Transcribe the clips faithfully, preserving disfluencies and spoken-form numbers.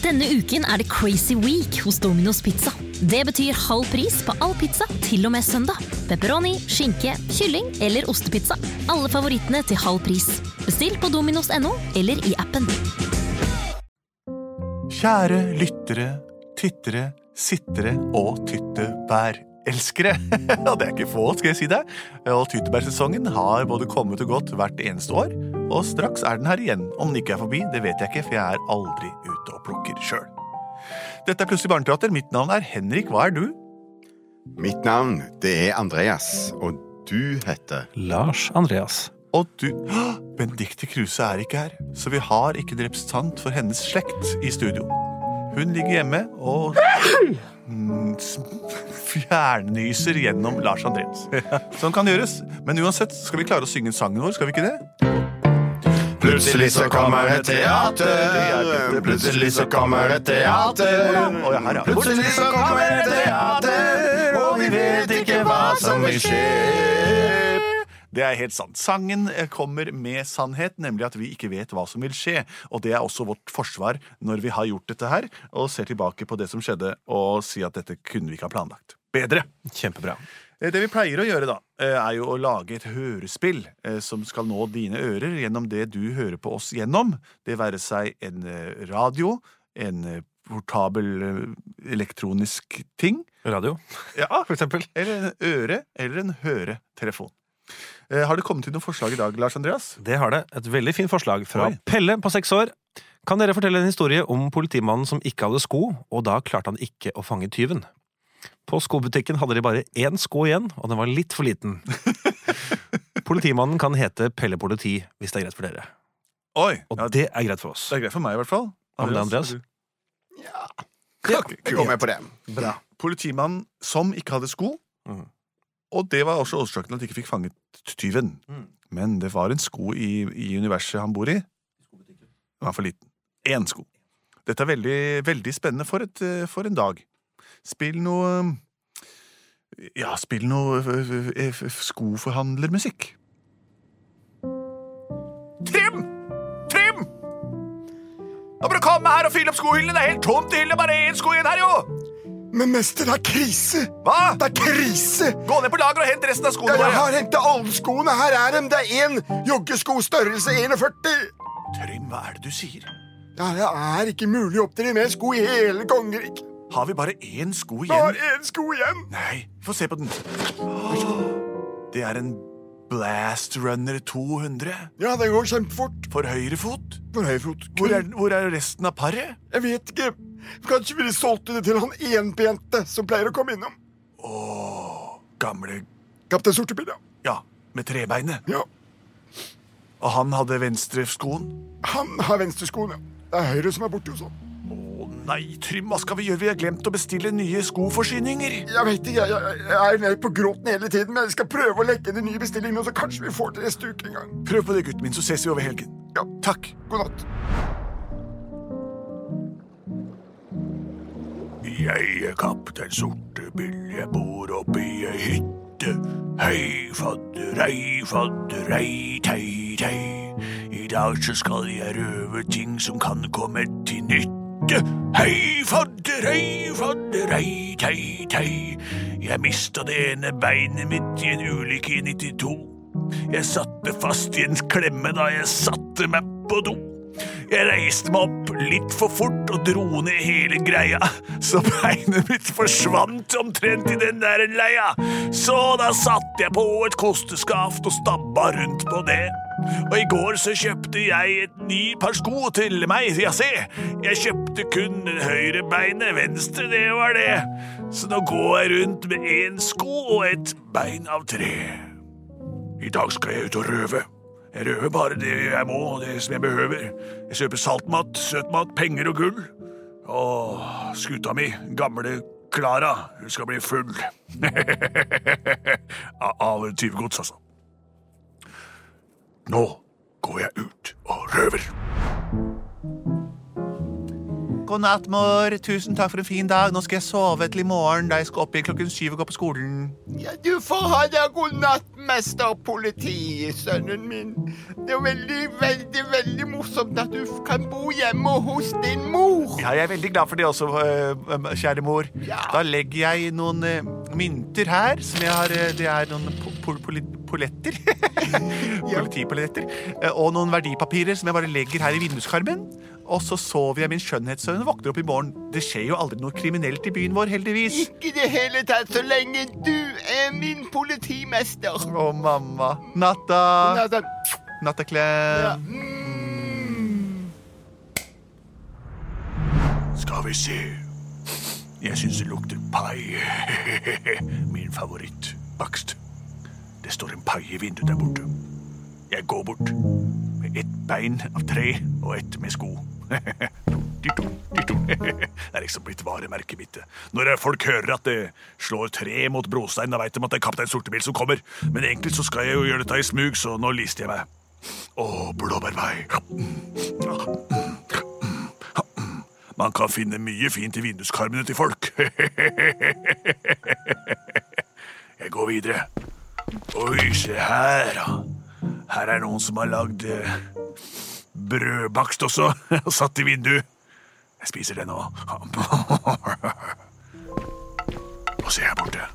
Denne uken er det Crazy Week hos Domino's Pizza. Det betyr halv pris på all pizza til og med søndag. Pepperoni, skinke, kylling eller ostepizza. Alle favorittene til halv pris. Bestill på dominos punktum no eller i appen. Kjære lyttere, tyttere, sittere og tyttebærelskere. Ja, det er ikke få, skal jeg si det. Og tyttebærsesongen har både kommet og gått hvert eneste år, og straks er den her igjen. Om den ikke er forbi, det vet jeg ikke, for jeg er aldri ute og plukker selv. Dette er Plutselig barneteater. Mitt navn er Henrik. Hva er du? Mitt navn, det er Andreas, og du heter Lars Andreas. Og du... Benedikte Kruse er ikke her, så vi har ikke en representant for hennes slekt i studio. Hun ligger hjemme og fjernnyser gjennom Lars Andreas. Sånn kan gjøres, men uansett skal vi klare å synge sangen vår, skal vi ikke det? Plutselig så kommer et teater, plutselig så kommer et teater, plutselig så kommer et teater, og vi vet ikke hva som vil skje. Det er helt sant. Sangen kommer med sannhet, nemlig at vi ikke vet hva som vil skje. Og det er også vårt forsvar når vi har gjort dette her, og ser tilbake på det som skjedde, og sier at dette kunne vi ikke ha planlagt. Bedre. Kjempebra. Det vi pleier å gjøre da, er jo å lage et hørespill som skal nå dine ører gjennom det du hører på oss gjennom. Det være seg en radio, en portabel elektronisk ting. Radio, ja, for eksempel. Eller en øre, eller en høretelefon. Har det kommet til noen forslag i dag, Lars Andreas? Det har det. Et veldig fint forslag fra Oi. Pelle på seks år. Kan dere fortelle en historie om politimannen som ikke hadde sko, og da klarte han ikke å fange tyven? På skobutikken hadde de bare én sko igjen, og den var litt for liten. Politimannen kan hete Pelle Politi, hvis det er greit for dere. Oi! Og Ja, det er greit for oss. det er greit for meg i hvert fall. Hva med deg, Andreas? Ja, jeg går med på det. Bra. Politimannen som ikke hadde sko, Mhm. og det var også årsaken at de ikke fikk fanget tyven. Mm. Men det var en sko i, i universet han bor i. Den var for liten. En sko. Dette er veldig, veldig spennende for, et, for en dag. Spill noe... Ja, spill noe f- f- f- skoforhandlermusikk. Trim! Trim! Nå må du komme her og fylle opp skohyllene. Det er helt tomt i hyllene. Bare en sko igjen her, jo! Men mester, det er krise! Hva? Det er krise! Gå ned på lager og hent resten av skoene Ja, jeg våre. har hentet alle skoene, her er dem. Det er en joggesko størrelse førti. Trym, hva er det du sier? Ja, det er ikke mulig å oppdrive med sko i hele Kongerik. Har vi bare én sko Jeg har igjen? en sko igjen. Nei, få se på den. Åh, det er en Blast Runner to hundre. Ja, det går kjempefort. For høyre fot. For høyfot. Hvor er, hvor er resten av paret? Jeg vet ikke. Kanskje vi solgte det til han enbente som pleier å komme innom. Åh, gamle... Kaptein Sortebil, ja. Ja, med trebeinet. Ja, Og han hadde venstre skoen. han har venstre skoene. Det er høyre som er borte hos han. Åh, nei, Trym, hva skal vi gjøre? Vi har glemt å bestille nye skoforsyninger. Jeg vet ikke, jeg, jeg, jeg er nede på gråten hele tiden, men jeg skal prøve å legge inn en ny bestilling nå, så kanskje vi får til neste uke en gang. Prøv på det, gutten min, så ses vi over helgen. Ja, Takk. god natt. Jeg er kaptein Sortebil, jeg bor oppe i ei hytte. Hei, fadder, hei, fadder, hei, tei, tei. I dag så skal jeg røve ting som kan komme til nytte. Hei, fadder, hei, fadder, hei, tei, tei. Jeg mistet det ene beinet mitt i en ulykke i nittito. Jeg satte fast i en klemme da jeg satte meg på do. Jeg reiste meg opp litt for fort og dro ned hele greia, så beinet mitt forsvant omtrent i den der leia. Så da satt jeg på et kosteskaft og stabba rundt på det. Og i går så kjøpte jeg et ny par sko til meg. Ja, se, jeg kjøpte kun det høyre beinet, venstre, det var det. Så nå går jeg rundt med en sko og et bein av tre. I dag skal jeg ut og røve. Jeg røver bare det jeg må, det som jeg behøver. Jeg kjøper saltmat, søtmat, penger og gull. Og skuta mi, gamle Klara, hun skal bli full. Av tyvegods, altså. Nå går jeg ut og røver. God natt, mor. Tusen takk for en fin dag. Nå skal jeg sove til i morgen, da jeg skal opp igjen klokken syv og gå på skolen. Ja, du får ha deg god natt, mester politi, sønnen min. Det er veldig, veldig, veldig morsomt at du kan bo hjemme hos din mor. Ja, jeg er veldig glad for det også, øh, kjære mor. Ja. Da legger jeg noen øh, mynter her, som jeg har, øh, det er noen po po pol poletter. Politipoletter. Øh, og noen verdipapirer som jeg bare legger her i vinduskarmen. Og så sover jeg min skjønnhetssøvn og våkner opp i morgen. Det skjer jo aldri noe kriminelt i byen vår, heldigvis. Ikke det hele tatt, så lenge du er min politimester. Å, mamma. Natta. Natta. Nattaklem. Ja. Mm. Skal vi se. Jeg synes det lukter pai. Min favoritt. Bakst. Det står en pai i vinduet der borte. Jeg går bort med ett bein av tre og ett med sko. Det er liksom blitt varemerket mitt. Når folk hører at det slår tre mot brostein, da vet de at det er kaptein Sortebil som kommer. Men egentlig så skal jeg jo gjøre dette i smug, så nå lister jeg meg. Åh, blåbærvei. Man kan finne mye fint i vinduskarmene til folk. Jeg går videre. Oi, se her da. Her er noen som har lagd eh, brødbakst også, og satt i vindu. Jeg spiser det nå. Og se her borte.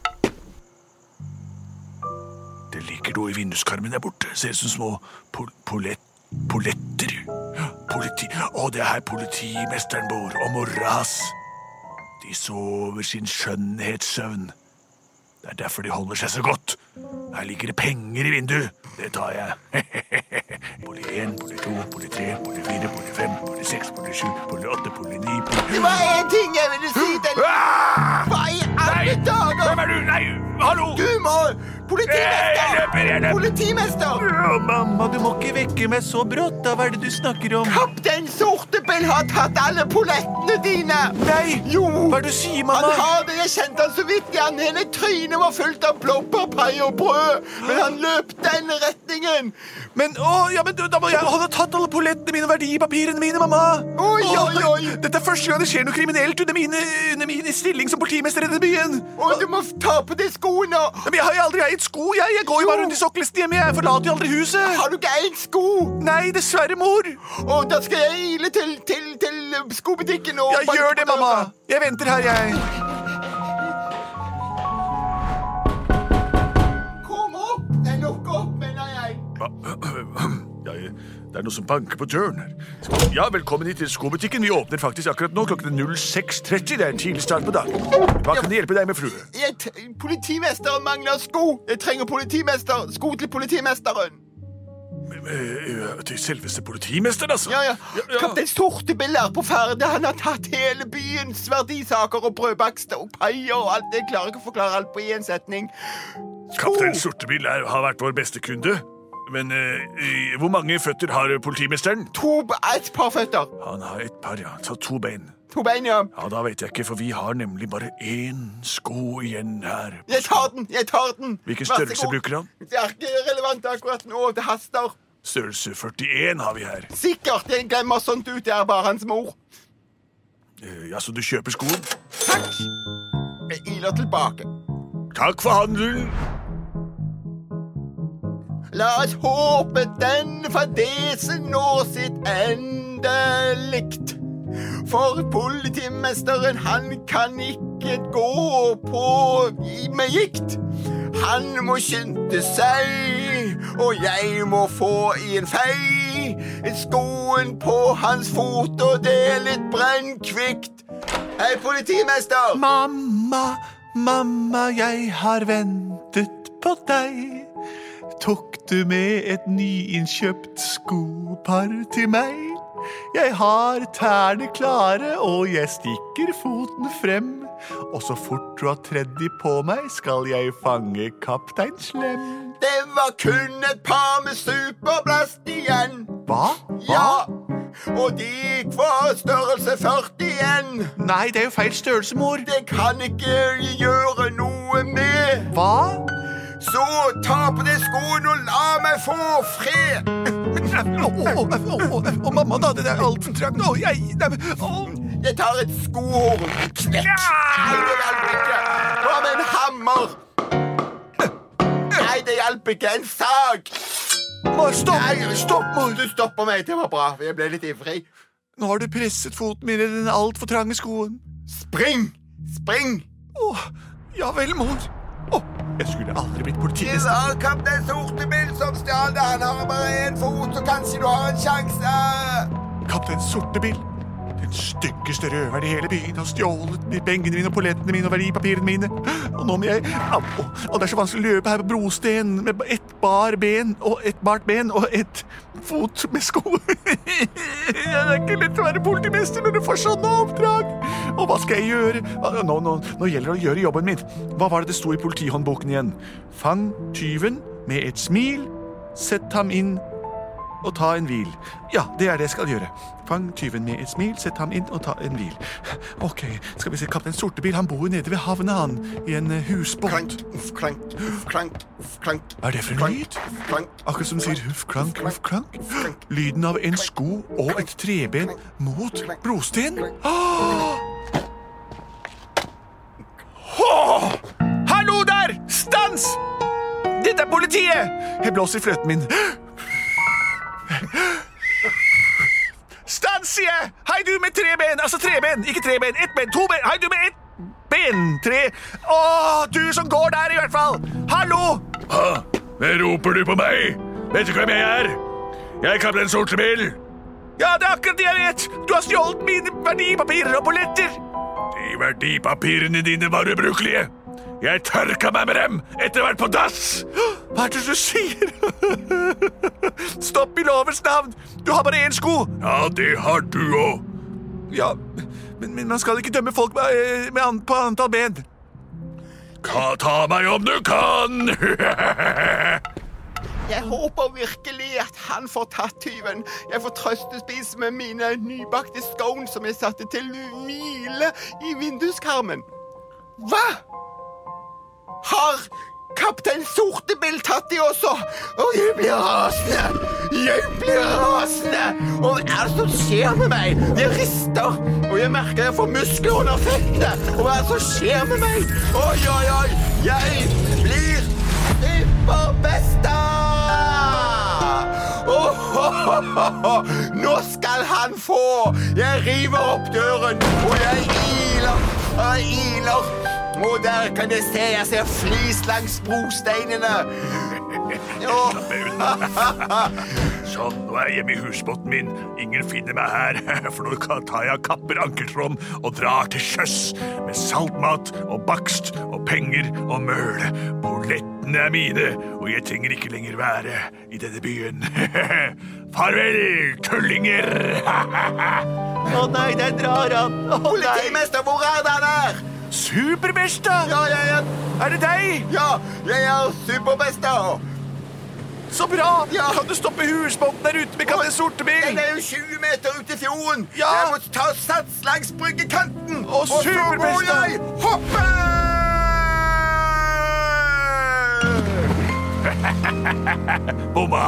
Det ligger noe i vinduskarmen der borte. Ser ut som små pol polet poletter. Politi. Å, det er her politimesteren bor, og mora hans. De sover sin skjønnhetssøvn. Det er derfor de holder seg så godt. Her ligger det penger i vinduet. Det tar jeg. Poli en, poli to, poli tre, poli fire, poli fem, poli seks, poli sju, poli åtte, poli ni, poli... Det var en ting jeg ville si til. Hva i alle dager? Hvem er du? Nei, hallo! Du må... Politimester! Jeg løper, jeg løper. Politimester! Å, mamma, du må ikke vekke meg så brått. Da, hva er det du snakker om? Kaptein Sortebil har tatt alle polettene dine. Nei! Jo! Hva er det du sier, Han mamma? har det, jeg kjente han så vidt igjen. Hele trynet var fullt av blåbærpai og brød. Men han løp den retningen. Men, å, ja, men da må jeg ha tatt alle polettene mine og verdipapirene mine, mamma. Oi, Å, oi, oi. Dette er første gang det skjer noe kriminelt under mine, under min stilling som politimester i denne byen. Og du må ta på de skoene. Men jeg har jo aldri eid sko, jeg. Jeg går jo bare rundt i sokkelesten hjemme. Jeg forlater jo aldri huset. Har du ikke en sko? Nei, dessverre, mor. Og da skal jeg ile til, til, til skobutikken og... Jeg gjør det, mamma. Jeg venter her, jeg. Kom opp. Den lukker opp, mener jeg. Jeg, det er noe som banker på døren her. Ja, velkommen hit til skobutikken. Vi åpner faktisk akkurat nå klokken null seks tretti. Det er en tidlig start på dagen. Hva kan jeg hjelpe deg med, frue? Jeg t politimesteren mangler sko. Jeg trenger politimester. Sko til politimesteren. Eh, Til selveste politimesteren, altså? Ja, ja. Kaptein Sortebil er på ferde. Han har tatt hele byens verdisaker og brødbakster og paier og alt. Jeg klarer ikke å forklare alt på en setning. Kaptein Sortebil er, har vært vår beste kunde. Men eh, hvor mange føtter har politimesteren? To, et par føtter. Han har et par, ja. Så to bein. To bein, ja. Ja, da vet jeg ikke, for vi har nemlig bare én sko igjen her. Jeg tar den, jeg tar den. Hvilken Vær så størrelse god. bruker han? Det er ikke relevant akkurat nå, det haster. Størrelse førtien har vi her. Sikkert, jeg glemmer sånt ut, det er bare hans mor. Eh, Ja, så du kjøper skoen? Takk. Jeg iler tilbake. Takk for handelen. La oss håpe den fadesen når sitt endelikt. For politimesteren, han kan ikke gå på med gikt. Han må skynde seg, og jeg må få i en fei. Skoen på hans fot, og det er litt brennkvikt. Hei, politimester! Mamma, mamma, jeg har ventet på deg. Tok du med et nyinnkjøpt skopar til meg? Jeg har tærne klare, og jeg stikker foten frem. Og så fort du har tredd de på meg, skal jeg fange kaptein Slem. Det var kun et par med superblast igjen. Hva? Ja, og de gikk for størrelse førti igjen. Nei, det er jo feil størrelse, mor. Det kan ikke gjøre noe med. Hva? så ta på deg skoen og la meg få fred. Å, mamma, da, det er alt for trangt. Å, jeg... Jeg tar et skohorn. Knekk. Nei, det hjelper ikke. Hva med en hammer? Nei, det hjelper ikke. En sag. Stopp, Nei, stopp, mor. Du stopper meg. Det var bra. Jeg ble litt ivrig. Nå har du presset foten min i den alt for trange skoen. Spring! Spring! Åh, ja vel, mor. Åh, jeg skulle aldri blitt Det politimester. var kaptein Sortebil som stjal det. Han har bare en fot, så kanskje du har en sjanse. Kaptein Sortebil, den styggeste røveren i hele byen, har stjålet pengene mine og pollettene mine og verdipapirene mine. Og nå må jeg... Au, og det er så vanskelig å løpe her på brosten med ett bar ben og ett bart ben og ett fot med sko. Det er ikke lett å være politimester når du får sånne oppdrag. Og hva skal jeg gjøre? Nå, nå, nå gjelder det å gjøre jobben min. Hva var det det sto i politihåndboken igjen? Fang tyven med et smil, sett ham inn og ta en hvil. Ja, det er det jeg skal gjøre. Fang tyven med et smil, sett ham inn og ta en hvil. Ok, skal vi se, kaptein Sortebil, han bor jo nede ved havna han, i en uh, husbåt. Klank, uff, klank, uff, klank, uff, klank. Hva er det for en lyd? Klank. Akkurat som sier huff, klank, huff, klank. Lyden av en sko og et treben mot brosten. Ah! Åh! Hallo der! Stans! Dette er politiet! Jeg blåser i fløten min. Stans, sier jeg! Hei, du med tre ben! Altså tre ben, ikke tre ben. Ett ben, to ben. Hei, du med ett ben. Tre. Åh, du som går der i hvert fall. Hallo! Hva? Hva roper du på meg? Vet du hvem jeg er? Jeg er kaptein Sortebil. Ja, det er akkurat det jeg vet. Du har stjålet mine verdipapirer og polletter. De verdipapirene dine var ubrukelige. Jeg tørka meg med dem etter å ha vært på dass. Hva er det du sier? Stopp i lovens navn. Du har bare én sko. Ja, det har du òg. Ja, men, men man skal ikke dømme folk med, med an, på antall ben. Ta meg om du kan. Jeg håper virkelig at han får tatt tyven. Jeg får trøstespise med mine nybakte scones som jeg satte til hvile i vinduskarmen. Hva? Har kaptein Sortebil tatt de også? Og jeg blir rasende. Jeg blir rasende. Og hva er det som skjer med meg? Det rister. Og jeg merker jeg får muskler under fettene. Og hva er det som skjer med meg? Oi, oi, oi. Jeg blir superbesta. Oh, oh, oh, oh. Nå skal han få. Jeg river opp døren, og jeg iler. Jeg iler. Og der kan jeg se, jeg ser flis langs brosteinene. Oh. Sånn, nå er jeg hjemme i husbåten min. Ingen finner meg her, for nå tar jeg kapper ankertråm og drar til sjøs med saltmat og bakst og penger og møl. Pollettene er mine, og jeg trenger ikke lenger være i denne byen. Farvel, tullinger! Å nei, der drar han. Å, Politimester, hvor er det han er? Superbesta! Ja, ja, ja. Er det deg? Ja, jeg er superbester. Så bra! Ja. Kan du stoppe husbåten der ute med kaptein Sortebil? Den er jo tjue meter ut i fjorden. Ja. Jeg må ta sats langs bryggekanten. Å, og så må superbester. jeg hoppe! Bomma!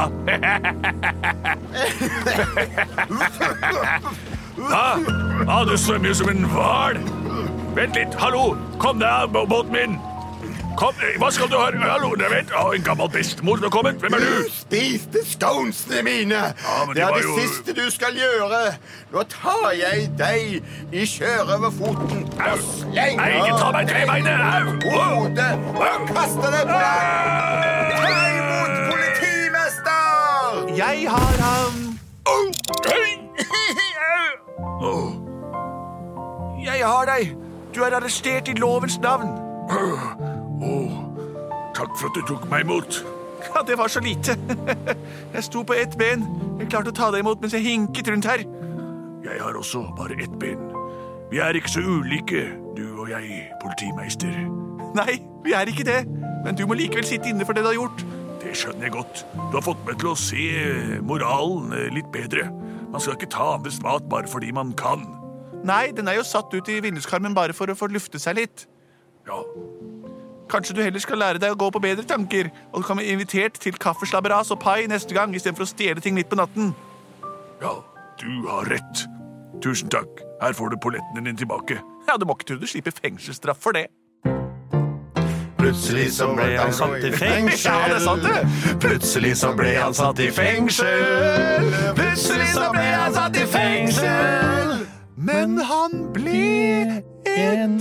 ah, ah, du svømmer jo som en hval. Vent litt, hallo, kom deg av båten min. Kom, hva skal du ha? Hallo, jeg vet, ah, en gammel bestemor som har kommet. Hvem er Du du? spiste sconesene mine. men de det er var det jo- siste du skal gjøre. Nå tar jeg deg i sjørøverfoten og slenger Nei, ikke ta meg i trebeinet. Au! hodet og kaster det bak. Ta imot politimester! Jeg har ham. Au! Hei! Au! Jeg har deg. Du er arrestert i lovens navn. Åh, takk for at du tok meg imot. Ja, det var så lite. Jeg sto på ett ben. Jeg klarte å ta deg imot mens jeg hinket rundt her. Jeg har også bare ett ben. Vi er ikke så ulike, du og jeg, politimeister. Nei, vi er ikke det. Men du må likevel sitte inne for det du har gjort. Det skjønner jeg godt. Du har fått meg til å se moralen litt bedre. Man skal ikke ta andres mat bare fordi man kan. Nei, den er jo satt ut i vinduskarmen bare for å få lufte seg litt. Ja, Kanskje du heller skal lære deg å gå på bedre tanker, og du kan bli invitert til kaffeslabberas og pai neste gang, i stedet for å stjele ting midt på natten. Ja, du har rett. Tusen takk. Her får du polletten din tilbake. Ja, du må ikke tro du slipper fengselsstraff for det. Plutselig så ble han satt i fengsel. Ja, det er sant det. Plutselig så ble han satt i fengsel. Plutselig så ble han satt i fengsel. Men han ble En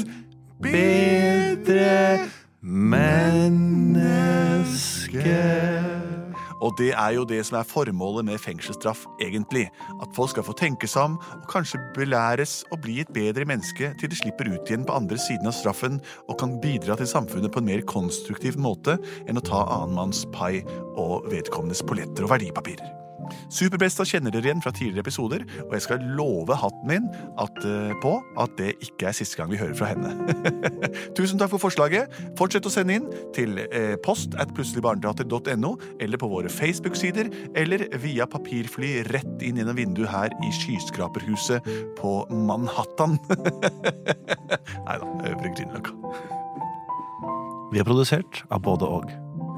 bedre menneske. Og det er jo det som er formålet med fengselsstraff, egentlig. At folk skal få tenke seg om, og kanskje belæres å bli et bedre menneske til de slipper ut igjen på andre siden av straffen, og kan bidra til samfunnet på en mer konstruktiv måte enn å ta annenmanns pai og vedkommendes polletter og verdipapirer. Superbesta kjenner dere igjen fra tidligere episoder, og jeg skal love hatten min at, uh, på at det ikke er siste gang vi hører fra henne. Tusen takk for forslaget. Fortsett å sende inn til uh, post at plutseligbarneteater punktum no, eller på våre Facebook-sider, eller via papirfly rett inn gjennom vinduet her i skyskraperhuset på Manhattan. Neida, jeg bruker Grünerløkka. Vi er produsert av både og.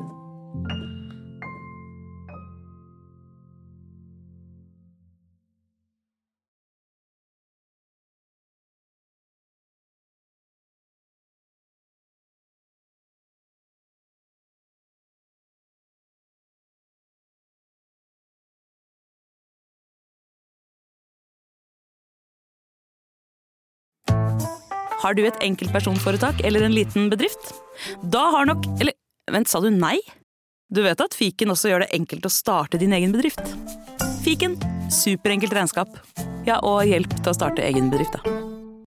Har du et enkeltpersonforetak eller en liten bedrift? Da har nok... Eller, vent, sa du nei? Du vet at Fiken også gjør det enkelt å starte din egen bedrift. Fiken, superenkelt regnskap. Ja, og hjelp til å starte egen bedrift da.